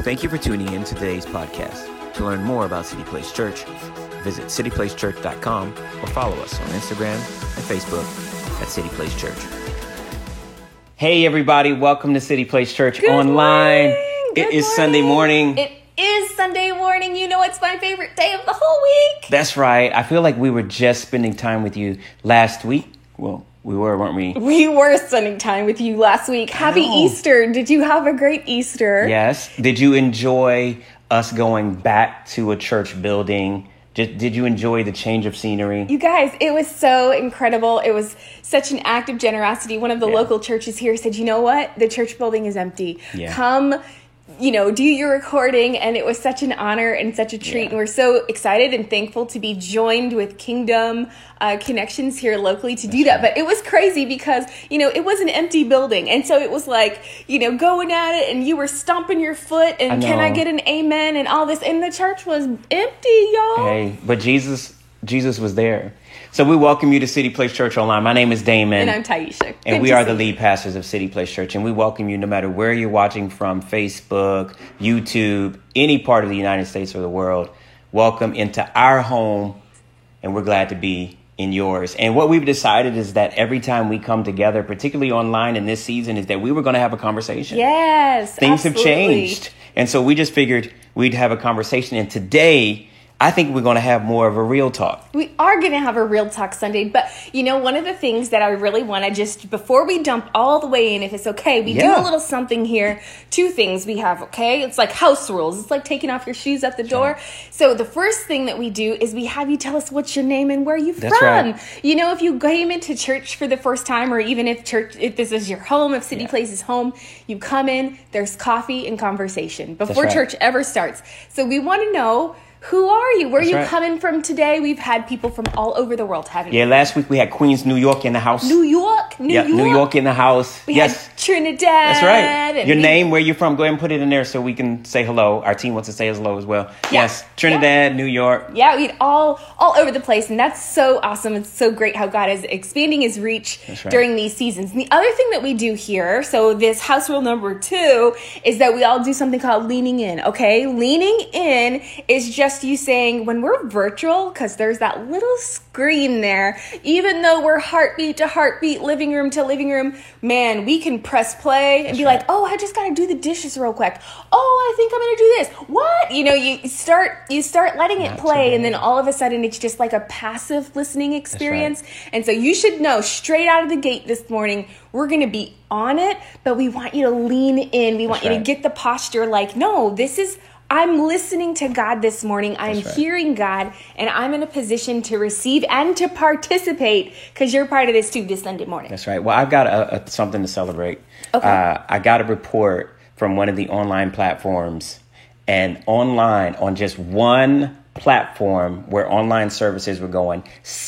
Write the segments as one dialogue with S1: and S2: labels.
S1: Thank you for tuning in to today's podcast. To learn more about City Place Church, visit cityplacechurch.com or follow us on Instagram and Facebook at City Place Church. Hey everybody, welcome to City Place Church Online. It is Sunday morning.
S2: It is Sunday morning. You know it's my favorite day of the whole week.
S1: That's right. I feel like we were just spending time with you last week. Well, we were, weren't we?
S2: We were spending time with you last week. Happy Easter. Did you have a great Easter?
S1: Yes. Did you enjoy us going back to a church building? Did you enjoy the change of scenery?
S2: You guys, it was so incredible. It was such an act of generosity. One of the local churches here said, you know what? The church building is empty.
S1: Yeah.
S2: Come, do your recording. And it was such an honor and such a treat. And we're so excited and thankful to be joined with Kingdom Connections here locally to do that. But it was crazy because, it was an empty building. And so it was like, going at it and you were stomping your foot and can I get an amen and all this. And the church was empty, y'all.
S1: Hey, but Jesus was there. So we welcome you to City Place Church Online. My name is Damon.
S2: And I'm Taisha.
S1: And we are the lead pastors of City Place Church. And we welcome you no matter where you're watching from, Facebook, YouTube, any part of the United States or the world. Welcome into our home. And we're glad to be in yours. And what we've decided is that every time we come together, particularly online in this season, is that we were going to have a conversation.
S2: Yes,
S1: Things have changed. And so we just figured we'd have a conversation. And today, I think we're going to have more of a real talk.
S2: We are going to have a real talk Sunday. But, one of the things that I really want to just, before we dump all the way in, if it's okay, we do a little something here. Two things we have, okay? It's like house rules. It's like taking off your shoes at the door. So the first thing that we do is we have you tell us what's your name and where you're from.
S1: Right.
S2: If you came into church for the first time, or even if this is your home, if City Place is home, you come in, there's coffee and conversation before church ever starts. So we want to know, who are you? Where are you coming from today? We've had people from all over the world, haven't we?
S1: Yeah, last week we had Queens, New York in the house.
S2: New York.
S1: New York in the house.
S2: We had Trinidad.
S1: That's right. Your name, where you're from, go ahead and put it in there so we can say hello. Our team wants to say hello as well. Yeah. Yes, Trinidad, New York.
S2: Yeah, we had all over the place, and that's so awesome. It's so great how God is expanding his reach during these seasons. And the other thing that we do here, so this house rule number 2, is that we all do something called leaning in, okay? Leaning in is just you saying, when we're virtual, because there's that little screen there, even though we're heartbeat to heartbeat, living room to living room, man, we can press play and be like, oh, I just got to do the dishes real quick. Oh, I think I'm going to do this. What? You start letting it play, and then all of a sudden it's just like a passive listening experience. And so you should know straight out of the gate this morning, we're going to be on it, but we want you to lean in. We want you to get the posture like, no, I'm listening to God this morning. I'm hearing God, and I'm in a position to receive and to participate because you're part of this too this Sunday morning.
S1: That's right. Well, I've got something to celebrate. Okay. I got a report from one of the online platforms, and online on just one platform where online services were going,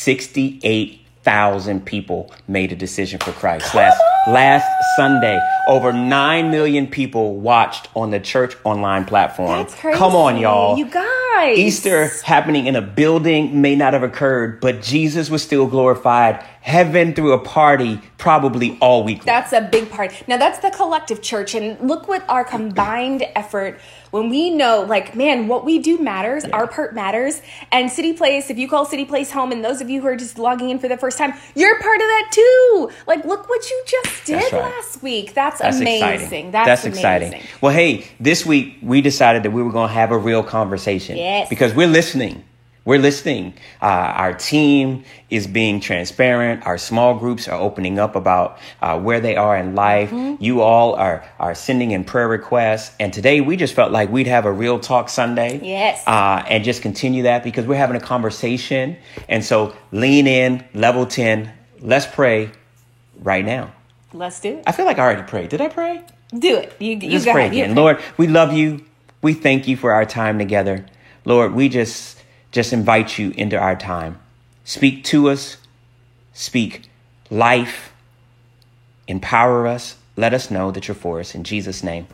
S1: 68,000 people made a decision for Christ. Last Sunday, over 9 million people watched on the church online platform.
S2: That's crazy.
S1: Come on, y'all.
S2: You guys.
S1: Easter happening in a building may not have occurred, but Jesus was still glorified. Heaven threw a party probably all week long.
S2: That's a big part. Now, that's the collective church. And look what our combined effort, when we know, what we do matters, our part matters. And City Place, if you call City Place home, and those of you who are just logging in for the first time, you're part of that too. Look what you just did last week. That's amazing.
S1: Exciting. That's exciting. Well, hey, this week we decided that we were going to have a real conversation.
S2: Yes.
S1: Because we're listening. We're listening. Our team is being transparent. Our small groups are opening up about where they are in life. Mm-hmm. You all are sending in prayer requests. And today we just felt like we'd have a real talk Sunday.
S2: Yes.
S1: And just continue that because we're having a conversation. And so lean in, level 10. Let's pray right now.
S2: Let's do it.
S1: I feel like I already prayed. Did I pray?
S2: Do it. You
S1: Let's pray again. Lord, we love you. We thank you for our time together. Lord, we just invite you into our time. Speak to us. Speak life. Empower us. Let us know that you're for us. In Jesus' name,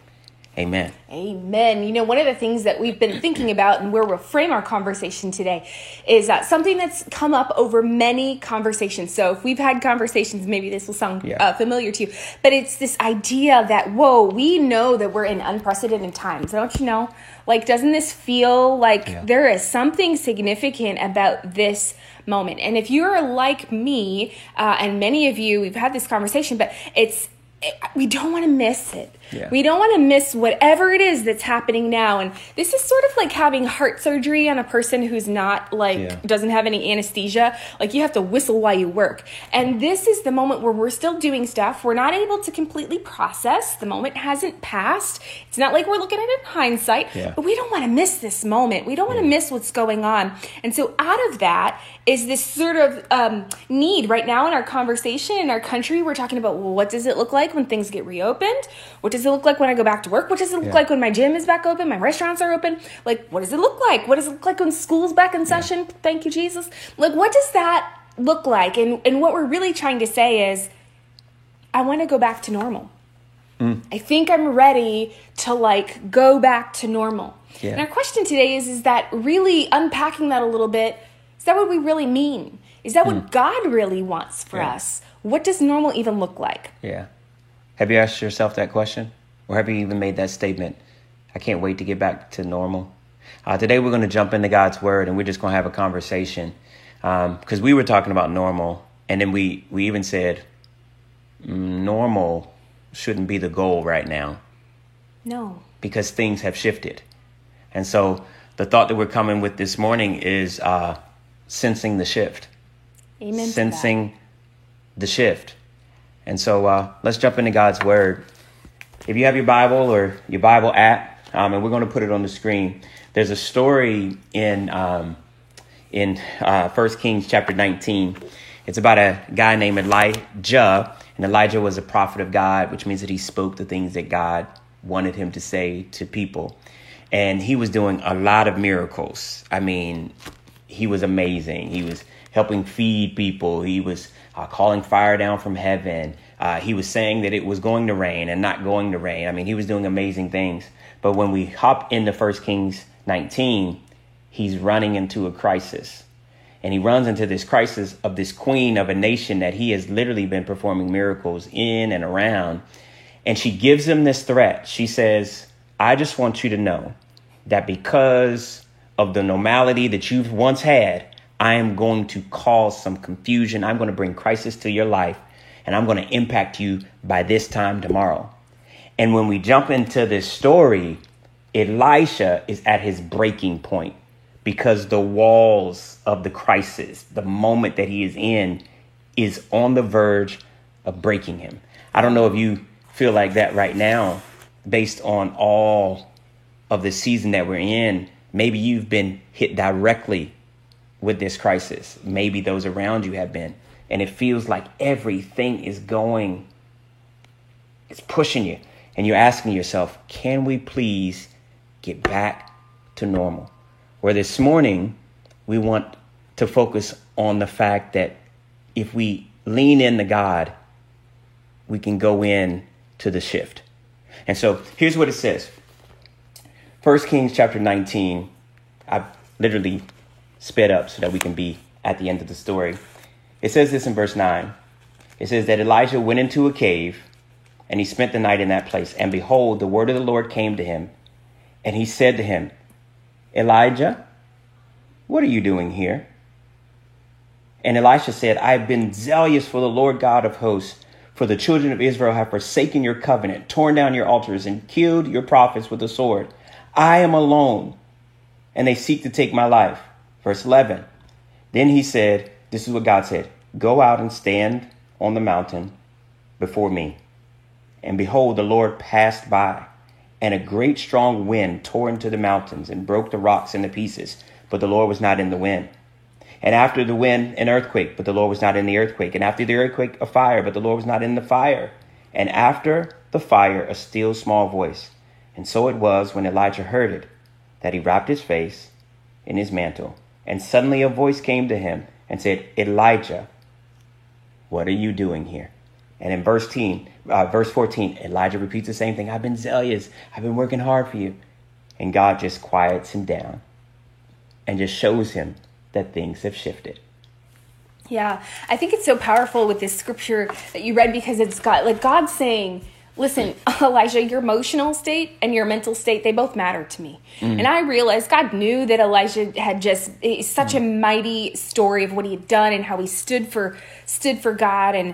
S1: Amen.
S2: Amen. You know, one of the things that we've been thinking about and where we'll frame our conversation today is something that's come up over many conversations. So if we've had conversations, maybe this will sound familiar to you, but it's this idea that, whoa, we know that we're in unprecedented times. Don't you know? Like, doesn't this feel like there is something significant about this moment? And if you're like me, and many of you, we've had this conversation, but we don't want to miss it. Yeah. We don't want to miss whatever it is that's happening now. And this is sort of like having heart surgery on a person who's not doesn't have any anesthesia. Like, you have to whistle while you work. And this is the moment where we're still doing stuff. We're not able to completely process. The moment hasn't passed. It's not like we're looking at it in hindsight, but we don't want to miss this moment. We don't want to miss what's going on. And so out of that is this sort of need right now in our conversation in our country. We're talking about, well, what does it look like when things get reopened? What does it look like when I go back to work? What does it look like when my gym is back open, my restaurants are open? Like, what does it look like? What does it look like when school's back in session? Thank you, Jesus. Like, what does that look like? And what we're really trying to say is, I want to go back to normal. I think I'm ready to go back to normal. Yeah. And our question today is that really unpacking that a little bit, is that what we really mean? Is that what God really wants for us? What does normal even look like?
S1: Yeah. Have you asked yourself that question? Or have you even made that statement? I can't wait to get back to normal. Today we're going to jump into God's word, and we're just going to have a conversation. Because we were talking about normal, and then we even said normal shouldn't be the goal right now.
S2: No.
S1: Because things have shifted. And so the thought that we're coming with this morning is sensing the shift.
S2: Amen.
S1: Sensing the shift. And so let's jump into God's word. If you have your Bible or your Bible app, and we're going to put it on the screen, there's a story in 1 Kings chapter 19. It's about a guy named Elijah. And Elijah was a prophet of God, which means that he spoke the things that God wanted him to say to people. And he was doing a lot of miracles. I mean, he was amazing. He was helping feed people. He was calling fire down from heaven. He was saying that it was going to rain and not going to rain. I mean, he was doing amazing things. But when we hop into 1 Kings 19, he's running into a crisis. And he runs into this crisis of this queen of a nation that he has literally been performing miracles in and around. And she gives him this threat. She says, I just want you to know that because of the normality that you've once had, I am going to cause some confusion. I'm going to bring crisis to your life, and I'm going to impact you by this time tomorrow. And when we jump into this story, Elisha is at his breaking point because the walls of the crisis, the moment that he is in, is on the verge of breaking him. I don't know if you feel like that right now, based on all of the season that we're in. Maybe you've been hit directly with this crisis. Maybe those around you have been. And it feels like everything is it's pushing you. And you're asking yourself, can we please get back to normal? Where this morning, we want to focus on the fact that if we lean into God, we can go in to the shift. And so here's what it says. 1 Kings chapter 19, I've literally sped up so that we can be at the end of the story. It says this in verse 9. It says that Elijah went into a cave and he spent the night in that place. And behold, the word of the Lord came to him. And he said to him, Elijah, what are you doing here? And Elisha said, I have been zealous for the Lord God of hosts, for the children of Israel have forsaken your covenant, torn down your altars, and killed your prophets with the sword. I am alone, and they seek to take my life. Verse 11. Then he said, this is what God said, go out and stand on the mountain before me. And behold, the Lord passed by, and a great strong wind tore into the mountains and broke the rocks into pieces. But the Lord was not in the wind. And after the wind, an earthquake, but the Lord was not in the earthquake. And after the earthquake, a fire, but the Lord was not in the fire. And after the fire, a still small voice. And so it was when Elijah heard it, that he wrapped his face in his mantle. And suddenly a voice came to him and said, Elijah, what are you doing here? And in verse 14, Elijah repeats the same thing. I've been zealous. I've been working hard for you. And God just quiets him down and just shows him that things have shifted.
S2: Yeah, I think it's so powerful with this scripture that you read, because it's got like God saying, listen, Elijah, your emotional state and your mental state, they both matter to me. And I realized God knew that Elijah had such a mighty story of what he had done and how he stood for God and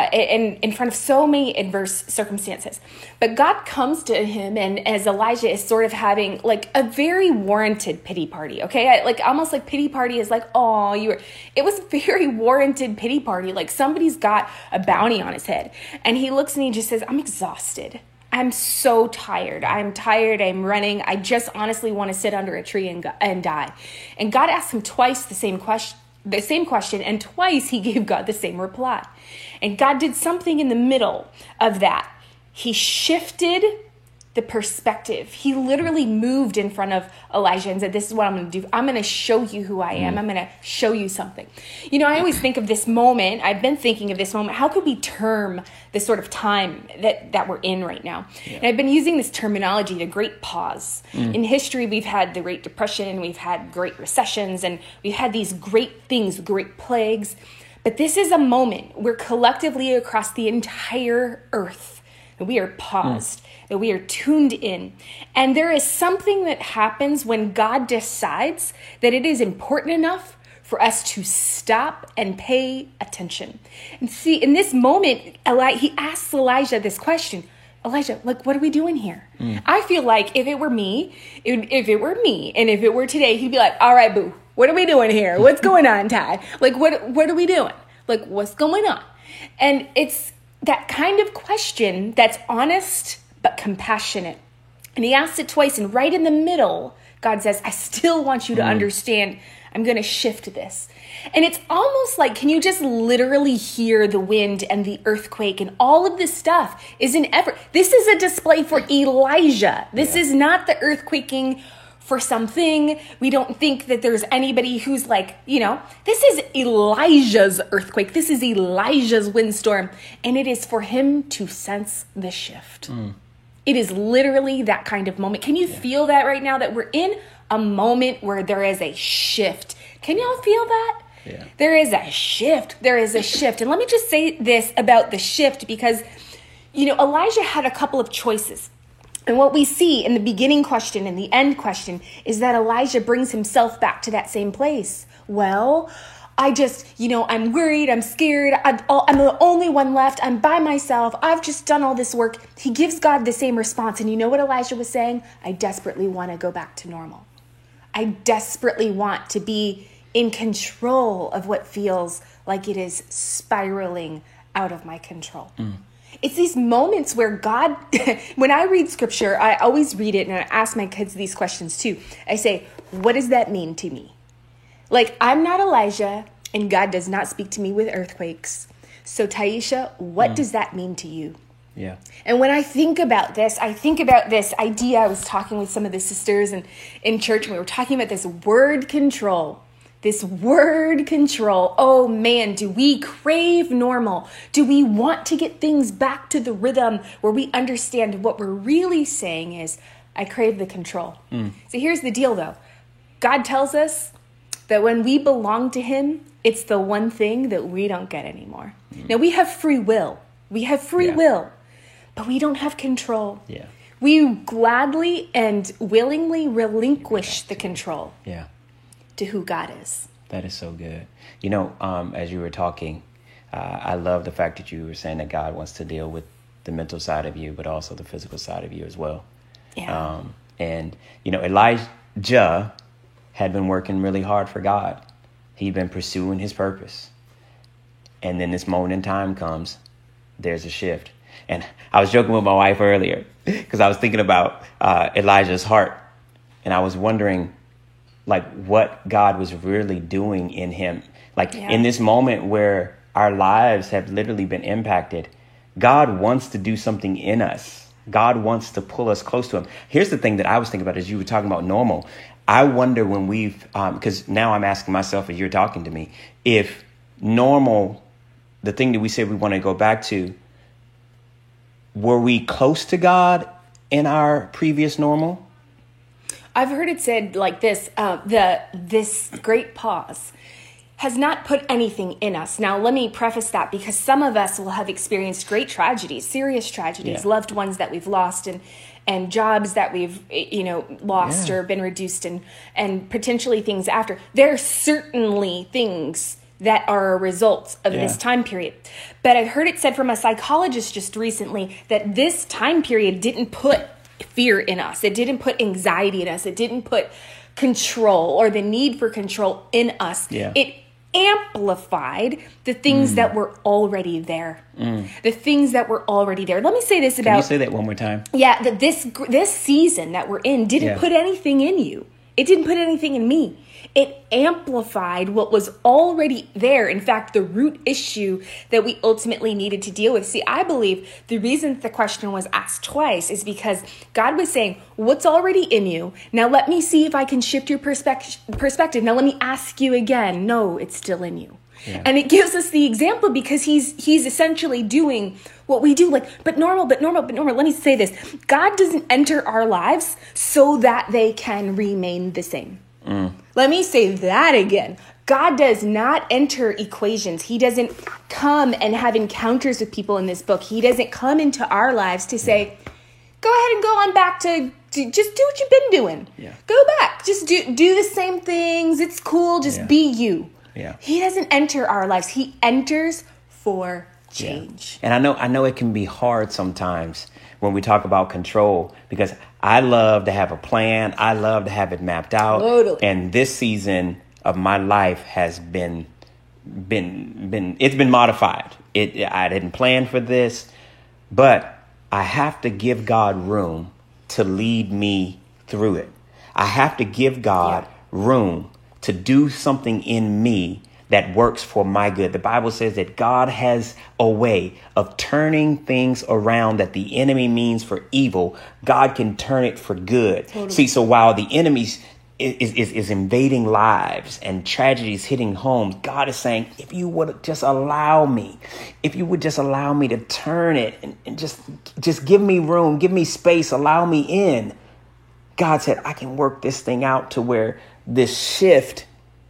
S2: in front of so many adverse circumstances. But God comes to him, and as Elijah is sort of having like a very warranted pity party, okay? Like almost like pity party is like, oh, it was a very warranted pity party. Like somebody's got a bounty on his head. And he looks and he just says, I'm exhausted. I'm so tired. I'm tired. I'm running. I just honestly want to sit under a tree and die. And God asked him twice the same question, and twice he gave God the same reply. And God did something in the middle of that. He shifted the perspective. He literally moved in front of Elijah and said, this is what I'm going to do. I'm going to show you who I am. I'm going to show you something. You know, I always think of this moment. I've been thinking of this moment. How could we term this sort of time that we're in right now? Yeah. And I've been using this terminology, the Great Pause. In history, we've had the Great Depression, we've had great recessions, and we've had these great things, great plagues. But this is a moment where collectively across the entire earth, we are paused, that we are tuned in. And there is something that happens when God decides that it is important enough for us to stop and pay attention. And see, in this moment, he asks Elijah this question. Elijah, like, what are we doing here? I feel like if it were me, and if it were today, he'd be like, all right, boo, what are we doing here? What's going on, Ty? Like, what are we doing? Like, what's going on? And it's that kind of question that's honest but compassionate. And he asks it twice, and right in the middle, God says, I still want you to understand. I'm going to shift this. And it's almost like, can you just literally hear the wind and the earthquake and all of this stuff is an effort. This is a display for Elijah. This is not the earthquaking for something. We don't think that there's anybody who's like, this is Elijah's earthquake. This is Elijah's windstorm. And it is for him to sense the shift. It is literally that kind of moment. Can you feel that right now, that we're in a moment where there is a shift? Can y'all feel that?
S1: Yeah.
S2: There is a shift. There is a shift. And let me just say this about the shift, because, Elijah had a couple of choices. And what we see in the beginning question and the end question is that Elijah brings himself back to that same place. Well, I just, I'm worried, I'm scared, I'm the only one left, I'm by myself, I've just done all this work. He gives God the same response. And you know what Elijah was saying? I desperately want to go back to normal. I desperately want to be in control of what feels like it is spiraling out of my control. It's these moments where God, when I read scripture, I always read it and I ask my kids these questions too. I say, what does that mean to me? Like, I'm not Elijah and God does not speak to me with earthquakes. So Taisha, what does that mean to you?
S1: Yeah.
S2: And when I think about this idea. I was talking with some of the sisters in church, and we were talking about this word control. This word control. Oh man, do we crave normal? Do we want to get things back to the rhythm where we understand what we're really saying is, I crave the control. So here's the deal though. God tells us that when we belong to him, it's the one thing that we don't get anymore. Now we have free will. We have free will, but we don't have control.
S1: Yeah.
S2: We gladly and willingly relinquish the control.
S1: Yeah.
S2: To who God is.
S1: That is so good. As you were talking, I love the fact that you were saying that God wants to deal with the mental side of you, but also the physical side of you as well.
S2: Yeah.
S1: Elijah had been working really hard for God. He'd been pursuing his purpose. And then this moment in time comes, there's a shift. And I was joking with my wife earlier because I was thinking about Elijah's heart. And I was wondering, what God was really doing in him. In this moment where our lives have literally been impacted, God wants to do something in us. God wants to pull us close to him. Here's the thing that I was thinking about as you were talking about normal. I wonder when because now I'm asking myself as you're talking to me, if normal, the thing that we said we want to go back to, were we close to God in our previous normal?
S2: I've heard it said like this, this great pause has not put anything in us. Now, let me preface that because some of us will have experienced great tragedies, serious tragedies, loved ones that we've lost and jobs that we've, lost or been reduced and potentially things after. There are certainly things that are a result of this time period. But I've heard it said from a psychologist just recently that this time period didn't put fear in us. It didn't put anxiety in us. It didn't put control or the need for control in us. Yeah. It amplified the things that were already there. The things that were already there. Let me say this about...
S1: Can you say that one more time?
S2: Yeah, that this season that we're in didn't put anything in you. It didn't put anything in me. It amplified what was already there. In fact, the root issue that we ultimately needed to deal with. See, I believe the reason the question was asked twice is because God was saying, what's already in you? Now let me see if I can shift your perspective. Now let me ask you again. No, it's still in you. Yeah. And it gives us the example because he's essentially doing what we do. Like, but normal. Let me say this. God doesn't enter our lives so that they can remain the same. Let me say that again. God does not enter equations. He doesn't come and have encounters with people in this book. He doesn't come into our lives to say, go ahead and go on back to just do what you've been doing. Yeah. Go back. Just do the same things. It's cool. Just be you. Yeah. He doesn't enter our lives. He enters for change.
S1: Yeah. And I know it can be hard sometimes when we talk about control because I love to have a plan. I love to have it mapped out. Totally. And this season of my life has been modified. I didn't plan for this, but I have to give God room to lead me through it. I have to give God room to do something in me that works for my good. The Bible says that God has a way of turning things around that the enemy means for evil. God can turn it for good. Totally. See, so while the enemy is invading lives and tragedies hitting homes, God is saying, if you would just allow me, to turn it and just give me room, give me space, allow me in. God said, I can work this thing out to where this shift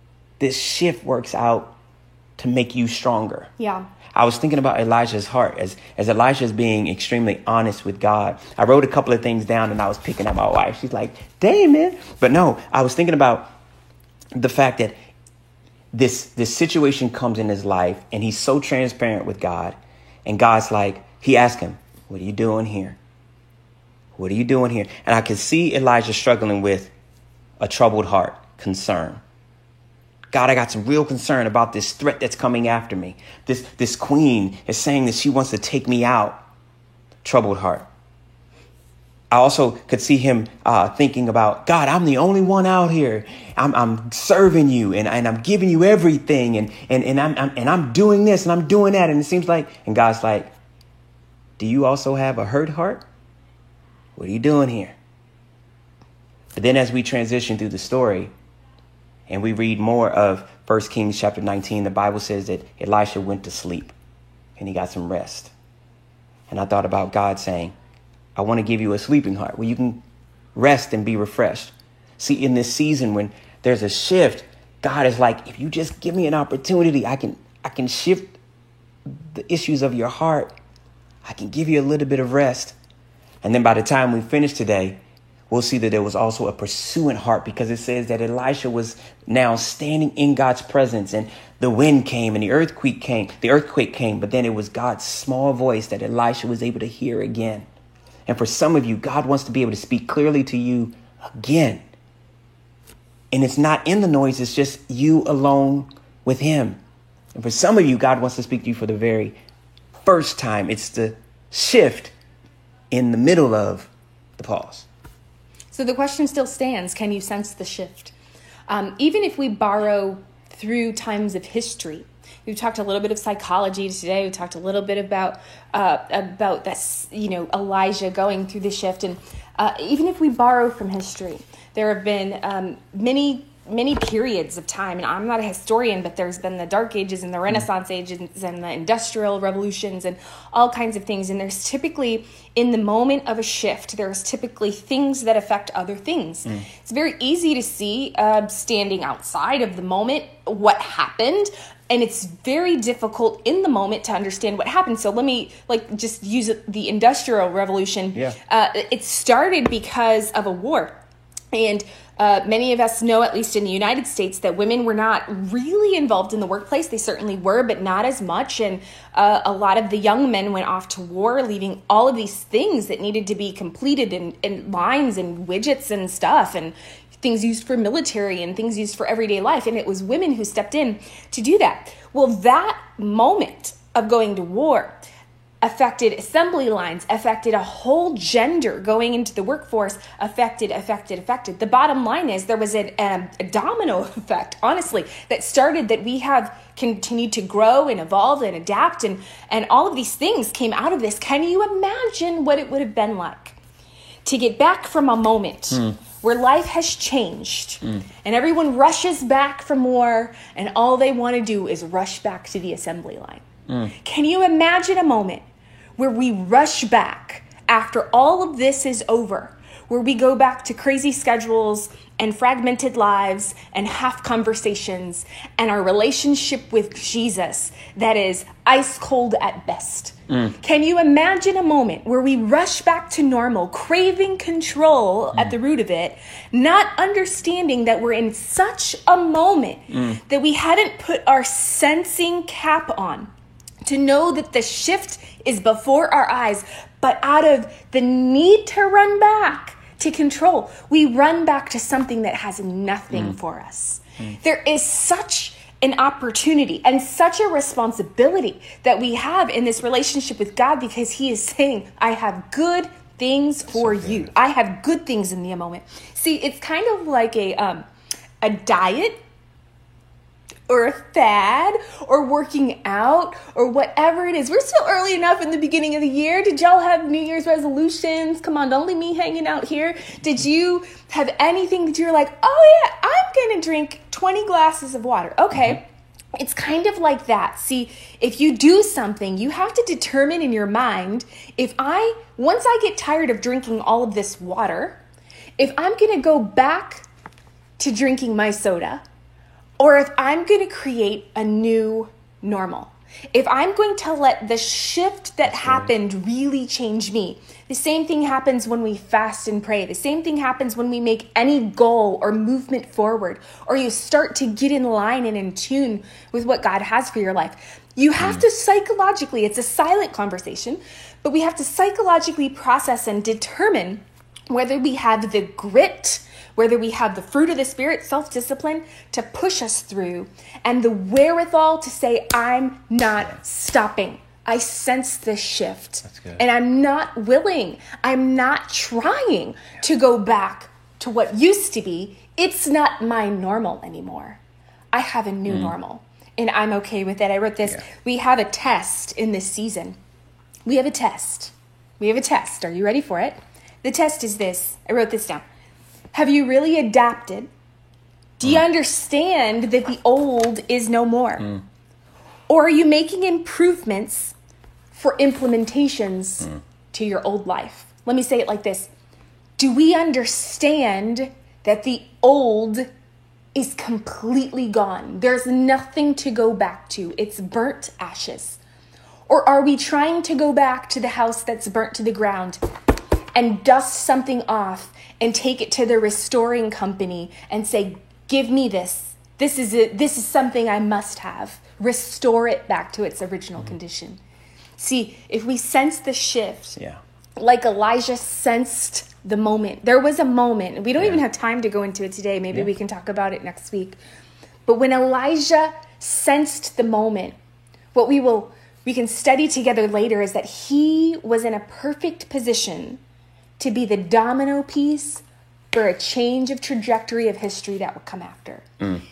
S1: works out to make you stronger. Yeah. I was thinking about Elijah's heart as Elijah's being extremely honest with God. I wrote a couple of things down and I was picking at my wife. She's like, dang, man. But no, I was thinking about the fact that this situation comes in his life and he's so transparent with God. And God's like, he asked him, what are you doing here? What are you doing here? And I could see Elijah struggling with a troubled heart, concern. God, I got some real concern about this threat that's coming after me. This queen is saying that she wants to take me out. Troubled heart. I also could see him thinking about, God, I'm the only one out here. I'm serving you and I'm giving you everything and I'm doing this and I'm doing that. And it seems like, and God's like, do you also have a hurt heart? What are you doing here? But then as we transition through the story, and we read more of 1 Kings chapter 19, the Bible says that Elisha went to sleep and he got some rest. And I thought about God saying, I want to give you a sleeping heart where you can rest and be refreshed. See, in this season when there's a shift, God is like, if you just give me an opportunity, I can shift the issues of your heart. I can give you a little bit of rest. And then by the time we finish today, we'll see that there was also a pursuant heart because it says that Elisha was now standing in God's presence and the wind came and the earthquake came, but then it was God's small voice that Elisha was able to hear again. And for some of you, God wants to be able to speak clearly to you again. And it's not in the noise. It's just you alone with him. And for some of you, God wants to speak to you for the very first time. It's the shift in the middle of the pause.
S2: So the question still stands, can you sense the shift? Even if we borrow through times of history, we've talked a little bit of psychology today. We talked a little bit about this, Elijah going through the shift. And even if we borrow from history, there have been many many periods of time, and I'm not a historian, but there's been the Dark Ages and the Renaissance ages and the Industrial Revolutions and all kinds of things. And there's typically, in the moment of a shift, there's typically things that affect other things. It's very easy to see, standing outside of the moment, what happened. And it's very difficult in the moment to understand what happened. So let me just use the Industrial Revolution.
S1: Yeah.
S2: It started because of a war. And many of us know, at least in the United States, that women were not really involved in the workplace. They certainly were, but not as much. And a lot of the young men went off to war, leaving all of these things that needed to be completed in lines and widgets and stuff, and things used for military and things used for everyday life. And it was women who stepped in to do that. Well, that moment of going to war affected assembly lines, affected a whole gender going into the workforce, affected. The bottom line is there was a domino effect, honestly, that started, that we have continued to grow and evolve and adapt, and all of these things came out of this. Can you imagine what it would have been like to get back from a moment where life has changed and everyone rushes back from war and all they want to do is rush back to the assembly line? Can you imagine a moment where we rush back after all of this is over, where we go back to crazy schedules and fragmented lives and half conversations and our relationship with Jesus that is ice cold at best? Can you imagine a moment where we rush back to normal, craving control at the root of it, not understanding that we're in such a moment that we hadn't put our sensing cap on to know that the shift is before our eyes, but out of the need to run back to control, we run back to something that has nothing for us. There is such an opportunity and such a responsibility that we have in this relationship with God, because he is saying, I have good things for you. I have good things in the moment. See, it's kind of like a diet or a fad or working out or whatever it is. We're still early enough in the beginning of the year. Did y'all have New Year's resolutions? Come on, don't leave me hanging out here. Did you have anything that you're like, oh yeah, I'm going to drink 20 glasses of water? Okay. It's kind of like that. See, if you do something, you have to determine in your mind, once I get tired of drinking all of this water, if I'm going to go back to drinking my soda, or if I'm going to create a new normal. If I'm going to let the shift that happened really change me. The same thing happens when we fast and pray. The same thing happens when we make any goal or movement forward, or you start to get in line and in tune with what God has for your life. You have to psychologically, it's a silent conversation, but we have to psychologically process and determine whether we have the grit, whether we have the fruit of the Spirit, self-discipline, to push us through, and the wherewithal to say, I'm not stopping. I sense this shift.
S1: That's good.
S2: And I'm not willing. I'm not trying to go back to what used to be. It's not my normal anymore. I have a new normal, and I'm okay with it. I wrote this. Yeah. We have a test in this season. We have a test. Are you ready for it? The test is this. I wrote this down. Have you really adapted? Do you understand that the old is no more? Or are you making improvements for implementations to your old life? Let me say it like this. Do we understand that the old is completely gone? There's nothing to go back to. It's burnt ashes. Or are we trying to go back to the house that's burnt to the ground and dust something off and take it to the restoring company and say, give me this. This is something I must have. Restore it back to its original condition. See, if we sense the shift, like Elijah sensed the moment. There was a moment, and we don't even have time to go into it today. Maybe we can talk about it next week. But when Elijah sensed the moment, what we can study together later is that he was in a perfect position to be the domino piece for a change of trajectory of history that would come after.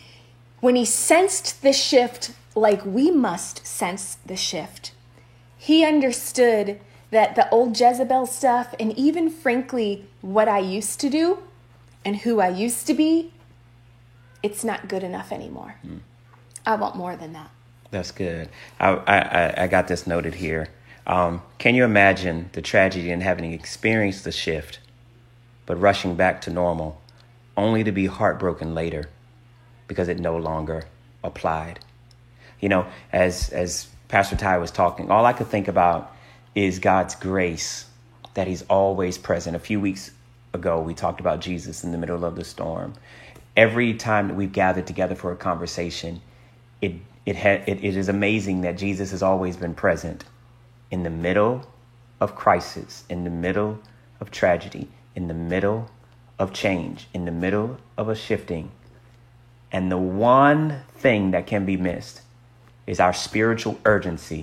S2: When he sensed the shift like we must sense the shift, he understood that the old Jezebel stuff, and even frankly, what I used to do and who I used to be, it's not good enough anymore. I want more than that.
S1: That's good. I got this noted here. Can you imagine the tragedy in having experienced the shift, but rushing back to normal, only to be heartbroken later because it no longer applied? You know, as Pastor Ty was talking, all I could think about is God's grace, that he's always present. A few weeks ago, we talked about Jesus in the middle of the storm. Every time that we've gathered together for a conversation, it is amazing that Jesus has always been present in the middle of crisis, in the middle of tragedy, in the middle of change, in the middle of a shifting. And the one thing that can be missed is our spiritual urgency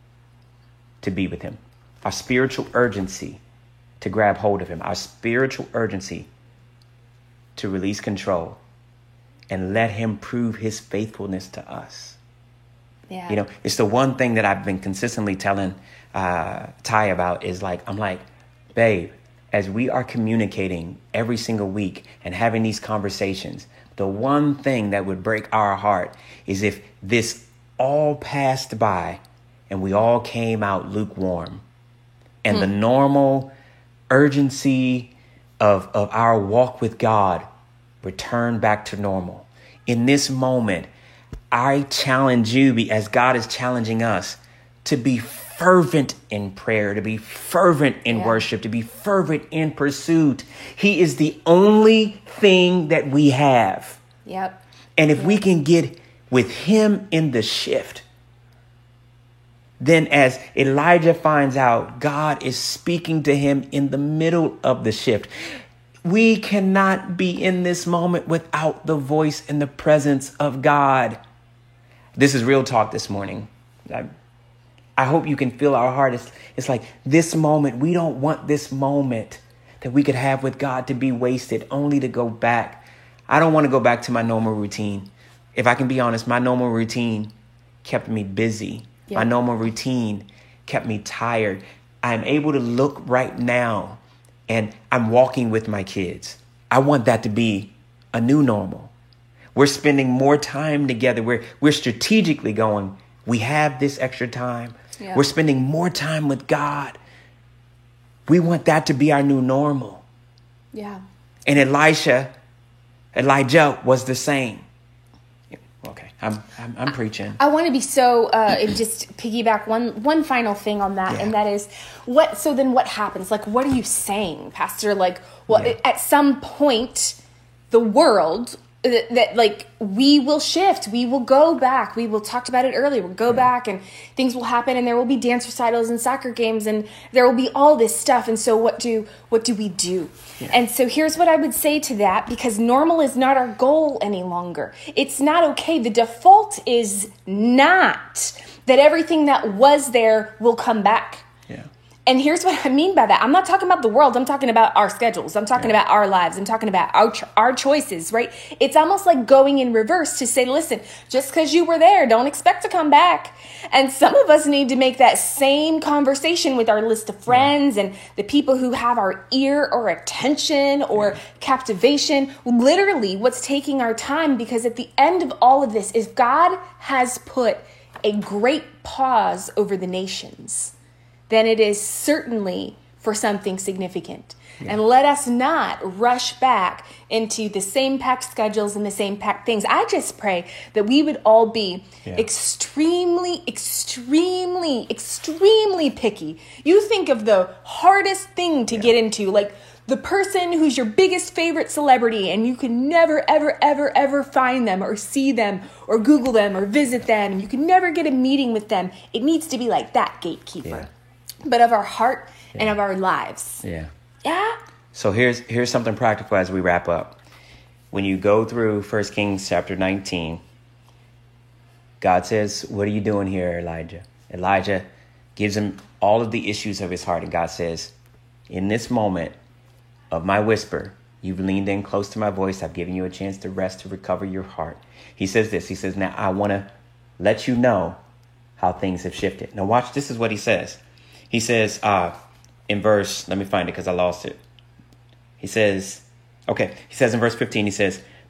S1: to be with him, our spiritual urgency to grab hold of him, our spiritual urgency to release control and let him prove his faithfulness to us.
S2: Yeah.
S1: You know, it's the one thing that I've been consistently telling Ty about is I'm like, babe, as we are communicating every single week and having these conversations, the one thing that would break our heart is if this all passed by and we all came out lukewarm and the normal urgency of our walk with God returned back to normal. In this moment, I challenge you, as God is challenging us, to be fervent in prayer, to be fervent in worship, to be fervent in pursuit. He is the only thing that we have.
S2: Yep.
S1: And if we can get with him in the shift, then as Elijah finds out, God is speaking to him in the middle of the shift. We cannot be in this moment without the voice and the presence of God. This is real talk this morning. I hope you can feel our heart. It's like this moment. We don't want this moment that we could have with God to be wasted, only to go back. I don't want to go back to my normal routine. If I can be honest, my normal routine kept me busy. Yeah. My normal routine kept me tired. I'm able to look right now and I'm walking with my kids. I want that to be a new normal. We're spending more time together. We're strategically going, we have this extra time. Yeah. We're spending more time with God. We want that to be our new normal.
S2: Yeah.
S1: And Elijah was the same. Okay, I'm preaching.
S2: I want to be so just piggyback one final thing on that, and that is what. So then, what happens? Like, what are you saying, Pastor? Like, at some point, the world that like we will shift, we will go back. We will talked about it earlier. We'll go back, and things will happen, and there will be dance recitals and soccer games, and there will be all this stuff. And so, what do we do? Yeah. And so here's what I would say to that, because normal is not our goal any longer. It's not okay. The default is not that everything that was there will come back. Yeah. And here's what I mean by that. I'm not talking about the world. I'm talking about our schedules. I'm talking about our lives. I'm talking about our choices, right? It's almost like going in reverse to say, listen, just because you were there, don't expect to come back. And some of us need to make that same conversation with our list of friends and the people who have our ear or attention or captivation. Literally, what's taking our time, because at the end of all of this is God has put a great pause over the nations, then it is certainly for something significant. Yeah. And let us not rush back into the same packed schedules and the same packed things. I just pray that we would all be extremely, extremely, extremely picky. You think of the hardest thing to get into, like the person who's your biggest favorite celebrity, and you can never, ever, ever, ever find them or see them or Google them or visit them. You can never get a meeting with them. It needs to be like that gatekeeper. Yeah. But of our heart and of our lives.
S1: Yeah.
S2: Yeah.
S1: So here's something practical as we wrap up. When you go through 1 Kings chapter 19, God says, what are you doing here, Elijah? Elijah gives him all of the issues of his heart. And God says, in this moment of my whisper, you've leaned in close to my voice. I've given you a chance to rest, to recover your heart. He says this. He says, now I want to let you know how things have shifted. Now watch, this is what he says. He says in verse, let me find it because I lost it. He says in verse 15, he says,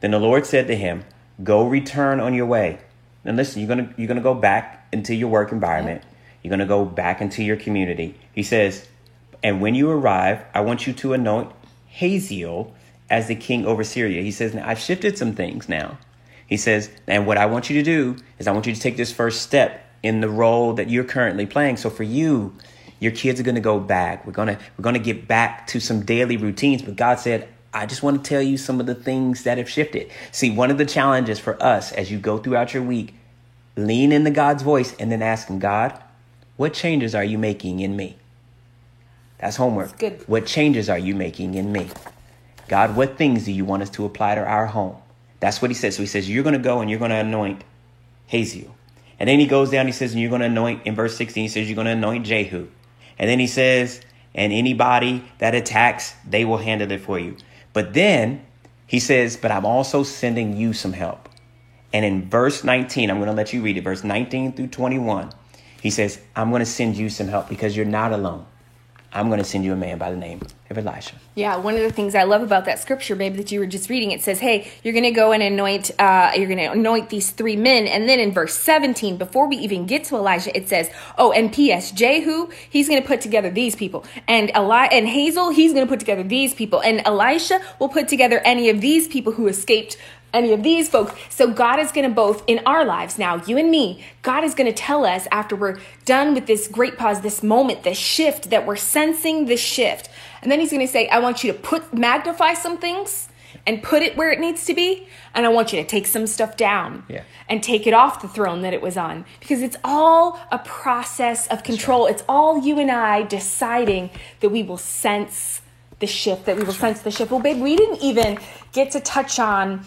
S1: Then the Lord said to him, go return on your way. And listen, you're gonna go back into your work environment. You're gonna go back into your community. He says, and when you arrive, I want you to anoint Hazael as the king over Syria. He says, now I've shifted some things now. He says, and what I want you to do is I want you to take this first step in the role that you're currently playing. So for you, your kids are going to go back. We're going to get back to some daily routines. But God said, I just want to tell you some of the things that have shifted. See, one of the challenges for us as you go throughout your week, lean into God's voice and then ask him, God, what changes are you making in me? That's homework.
S2: That's good.
S1: What changes are you making in me? God, what things do you want us to apply to our home? That's what he says. So he says, you're going to go and you're going to anoint Hazael. And then he goes down, he says, and you're going to anoint, in verse 16, he says, you're going to anoint Jehu. And then he says, and anybody that attacks, they will handle it for you. But then he says, but I'm also sending you some help. And in verse 19, I'm going to let you read it, verse 19 through 21. He says, I'm going to send you some help because you're not alone. I'm going to send you a man by the name of Elisha.
S2: Yeah, one of the things I love about that scripture, babe, that you were just reading, it says, hey, you're going to go and anoint these 3 men. And then in verse 17, before we even get to Elijah, it says, oh, and P.S. Jehu, he's going to put together these people. And Hazael, he's going to put together these people. And Elisha will put together any of these people who escaped any of these folks. So God is going to both in our lives now, you and me, God is going to tell us after we're done with this great pause, this moment, this shift, that we're sensing the shift. And then he's going to say, I want you to magnify some things and put it where it needs to be. And I want you to take some stuff down and take it off the throne that it was on, because it's all a process of control. It's all you and I deciding that we will sense the shift, Well, babe, we didn't even get to touch on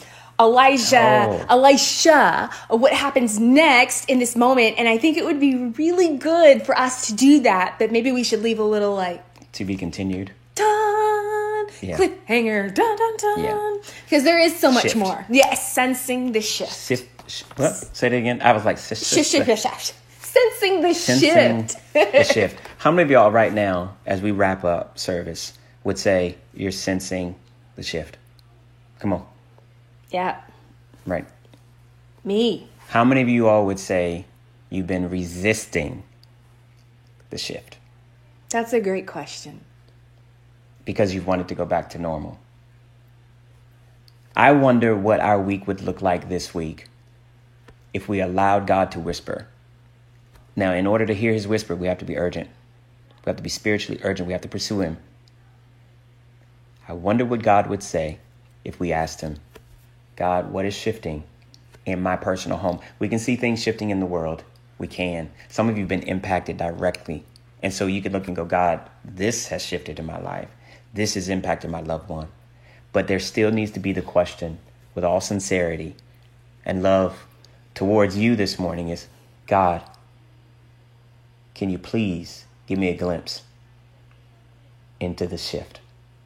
S2: Elisha, what happens next in this moment. And I think it would be really good for us to do that, but maybe we should leave a little
S1: to be continued.
S2: Dun, cliffhanger, dun, dun, dun. Because there is so much more. Yes, sensing the shift.
S1: Say it again. I was like,
S2: sensing the shift.
S1: The shift. How many of y'all right now, as we wrap up service, would say you're sensing the shift? Come on.
S2: Yeah.
S1: Right.
S2: Me.
S1: How many of you all would say you've been resisting the shift?
S2: That's a great question.
S1: Because you've wanted to go back to normal. I wonder what our week would look like this week if we allowed God to whisper. Now, in order to hear his whisper, we have to be urgent. We have to be spiritually urgent. We have to pursue him. I wonder what God would say if we asked him, God, what is shifting in my personal home? We can see things shifting in the world. We can. Some of you have been impacted directly. And so you can look and go, God, this has shifted in my life. This has impacted my loved one. But there still needs to be the question, with all sincerity and love towards you this morning, is, God, can you please give me a glimpse into the shift?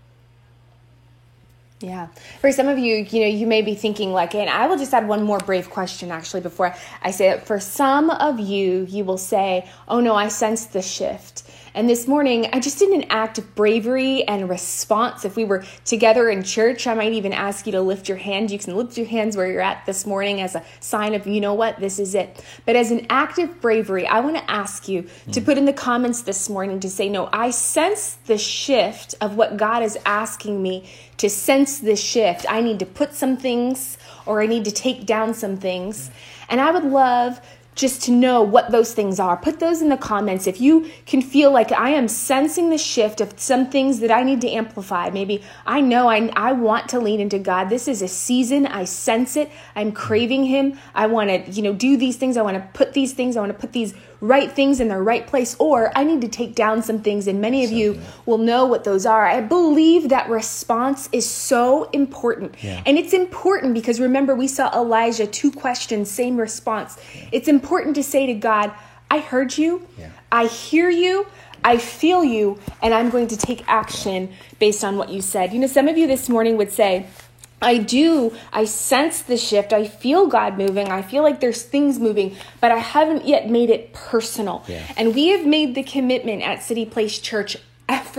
S2: Yeah. For some of you, you may be thinking and I will just add one more brave question actually before I say it. For some of you, you will say, oh no, I sense the shift. And this morning, I just did an act of bravery and response. If we were together in church, I might even ask you to lift your hand. You can lift your hands where you're at this morning as a sign of, you know what, this is it. But as an act of bravery, I want to ask you to put in the comments this morning to say, no, I sense the shift of what God is asking me to sense this shift. I need to put some things, or I need to take down some things. And I would love just to know what those things are. Put those in the comments. If you can feel like I am sensing the shift of some things that I need to amplify. Maybe I know I want to lean into God. This is a season. I sense it. I'm craving him. I want to, do these things. I want to put these things. I want to put these right things in their right place. Or I need to take down some things. And many of you will know what those are. I believe that response is so important. Yeah. And it's important because remember, we saw Elijah, 2 questions, same response. Yeah. It's important to say to God, I heard you. Yeah. I hear you. I feel you. And I'm going to take action based on what you said. Some of you this morning would say, I sense the shift. I feel God moving. I feel like there's things moving, but I haven't yet made it personal. Yeah. And we have made the commitment at City Place Church every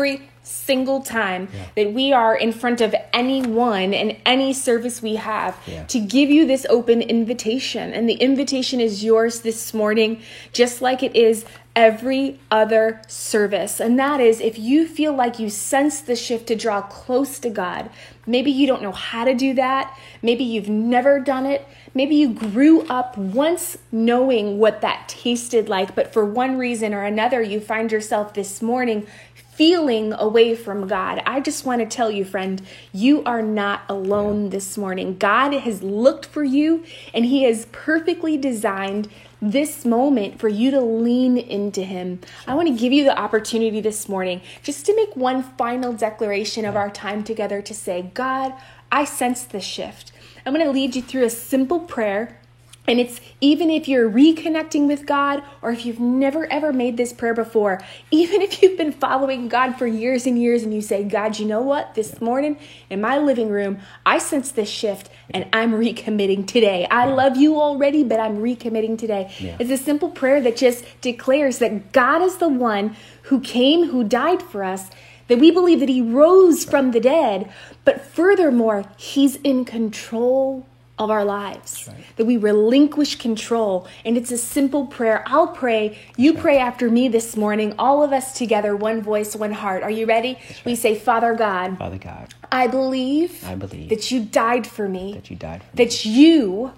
S2: single time that we are in front of anyone and any service we have to give you this open invitation. And the invitation is yours this morning, just like it is every other service. And that is, if you feel like you sense the shift to draw close to God, maybe you don't know how to do that. Maybe you've never done it. Maybe you grew up once knowing what that tasted like, but for one reason or another, you find yourself this morning feeling away from God. I just want to tell you, friend, you are not alone this morning. God has looked for you, and he has perfectly designed this moment for you to lean into him. I want to give you the opportunity this morning just to make one final declaration of our time together to say, God, I sense the shift. I'm going to lead you through a simple prayer. And it's even if you're reconnecting with God, or if you've never ever made this prayer before, even if you've been following God for years and years and you say, God, you know what? This morning in my living room, I sense this shift and I'm recommitting today. I love you already, but I'm recommitting today. It's a simple prayer that just declares that God is the one who came, who died for us, that we believe that he rose from the dead, but furthermore, he's in control of our lives, that we relinquish control. And it's a simple prayer. I'll pray. You pray after me this morning, all of us together, one voice, one heart. Are you ready? We say, Father God, I believe that you died for me, that you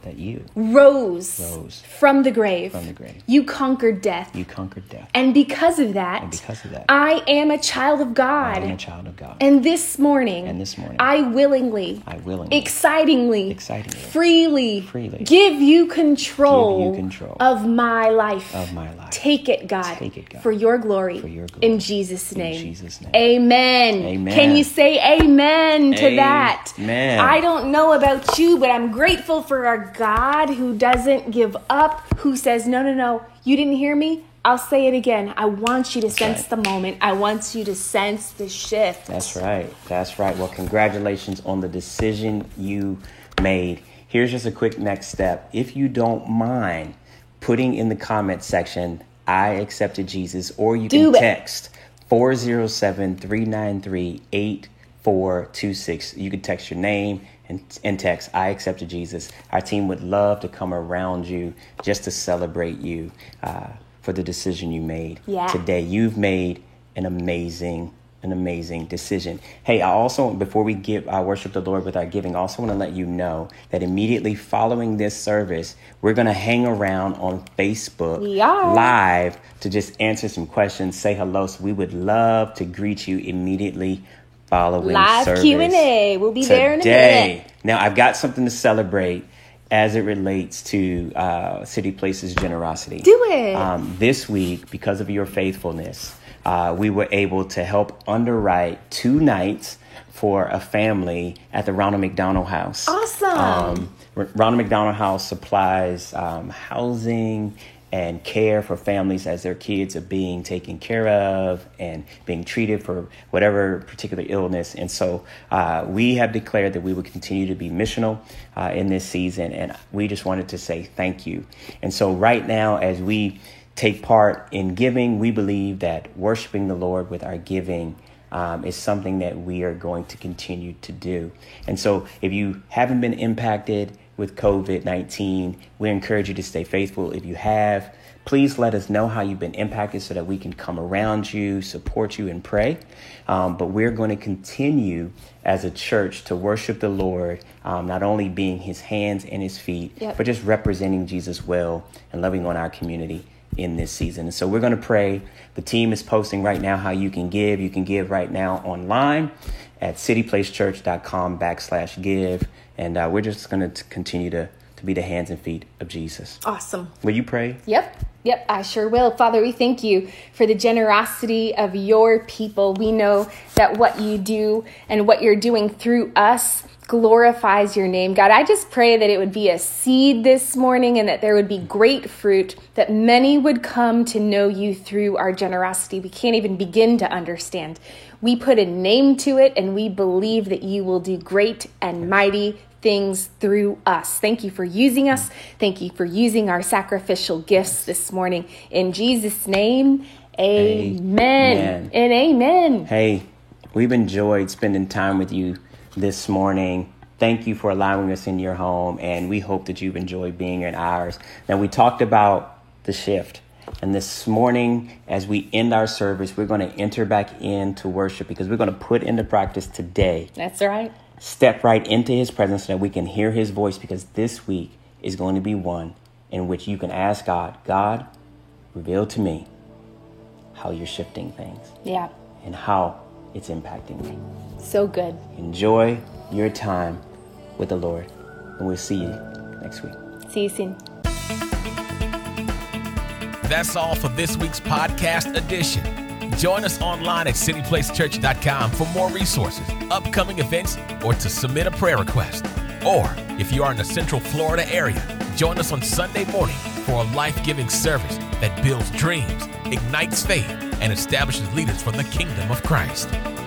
S2: rose from the grave. You conquered death. And because of that, I am a child of God. And this morning, I willingly, excitingly, freely give you control of my life. Take it, God, for your glory. In Jesus' name. Amen. Can you say amen to that? I don't know about you, but I'm grateful for our God who doesn't give up, who says, no, you didn't hear me? I'll say it again. I want you to sense the moment. I want you to sense the shift.
S1: That's right. Well, congratulations on the decision you made. Here's just a quick next step. If you don't mind putting in the comment section, I accepted Jesus, or you can text 407-393-8426. You can text your name and text, I accepted Jesus. Our team would love to come around you just to celebrate you for the decision you made today. You've made an amazing decision. Hey, I also, before we worship the Lord with our giving, I also want to let you know that immediately following this service, we're going to hang around on Facebook live to just answer some questions, say hello. So we would love to greet you immediately following
S2: live
S1: service.
S2: Q&A. We'll be there in a minute.
S1: Now, I've got something to celebrate as it relates to City Place's generosity.
S2: Do it.
S1: This week, because of your faithfulness, we were able to help underwrite 2 nights for a family at the Ronald McDonald House.
S2: Awesome.
S1: Ronald McDonald House supplies housing and care for families as their kids are being taken care of and being treated for whatever particular illness. And so we have declared that we will continue to be missional in this season. And we just wanted to say thank you. And so right now, as we take part in giving, we believe that worshiping the Lord with our giving is something that we are going to continue to do. And so if you haven't been impacted with COVID-19, we encourage you to stay faithful. If you have, please let us know how you've been impacted so that we can come around you, support you, and pray. But we're going to continue as a church to worship the Lord, not only being his hands and his feet, but just representing Jesus well and loving on our community in this season. And so we're going to pray. The team is posting right now how you can give. You can give right now online at cityplacechurch.com/give. And we're just going to continue to be the hands and feet of Jesus.
S2: Awesome.
S1: Will you pray?
S2: Yep, I sure will. Father, we thank you for the generosity of your people. We know that what you do and what you're doing through us glorifies your name. God, I just pray that it would be a seed this morning and that there would be great fruit, that many would come to know you through our generosity. We can't even begin to understand. We put a name to it and we believe that you will do great and mighty things through us. Thank you for using us. Thank you for using our sacrificial gifts this morning. In Jesus' name, amen. And amen.
S1: Hey, We've enjoyed spending time with you this morning. Thank you for allowing us in your home, and we hope that you've enjoyed being in ours. Now, we talked about the shift, and this morning, as we end our service, we're going to enter back into worship because we're going to put into practice today.
S2: That's right.
S1: Step right into his presence so that we can hear his voice, because this week is going to be one in which you can ask God, God, reveal to me how you're shifting things.
S2: Yeah.
S1: And how it's impacting me.
S2: So good.
S1: Enjoy your time with the Lord, and we'll see you next week.
S2: See you soon.
S3: That's all for this week's podcast edition. Join us online at cityplacechurch.com for more resources, upcoming events, or to submit a prayer request. Or if you are in the Central Florida area, join us on Sunday morning for a life-giving service that builds dreams, ignites faith, and establishes leaders for the kingdom of Christ.